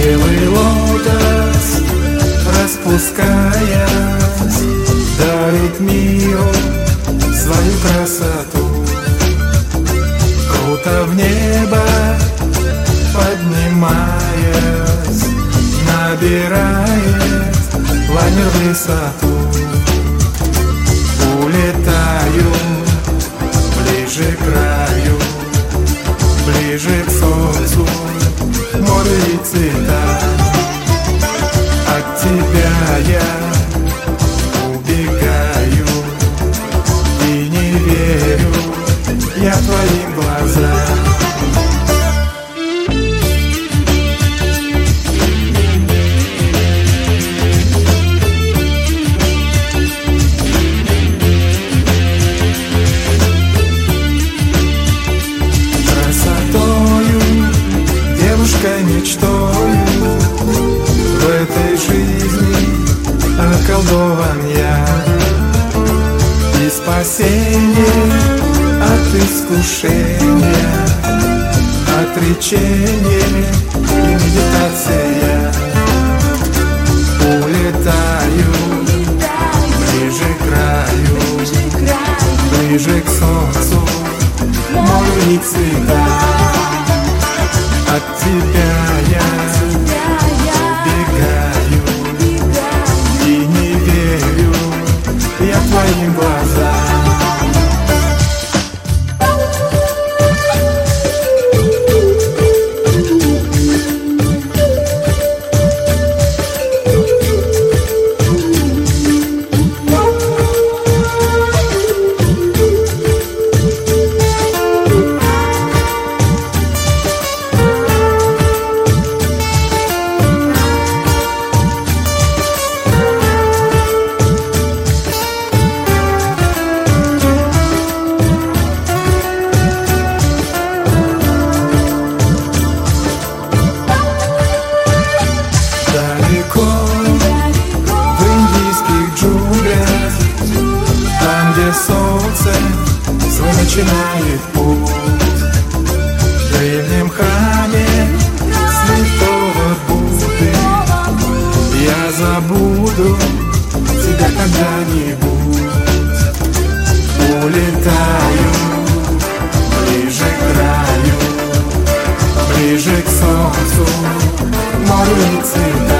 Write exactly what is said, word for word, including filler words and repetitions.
Белый лотос, распускаясь, дарит миру свою красоту. Круто в небо поднимаясь, набирает лайнер высоту. Улетаю ближе к краю, ближе к солнцу, морю и цветам. От тебя я убегаю и не верю я твоим глазам. Мечтою в этой жизни околдован я, и спасение от искушения, отречение и медитация. Улетаю ближе к краю, ближе к солнцу, морю и цветам. От тебя я убегаю и не верю я твоим глазам. Солнце свой начинает путь в древнем храме святого Будды. Я забуду тебя когда-нибудь. Улетаю ближе к краю, ближе к солнцу, морю и цветам.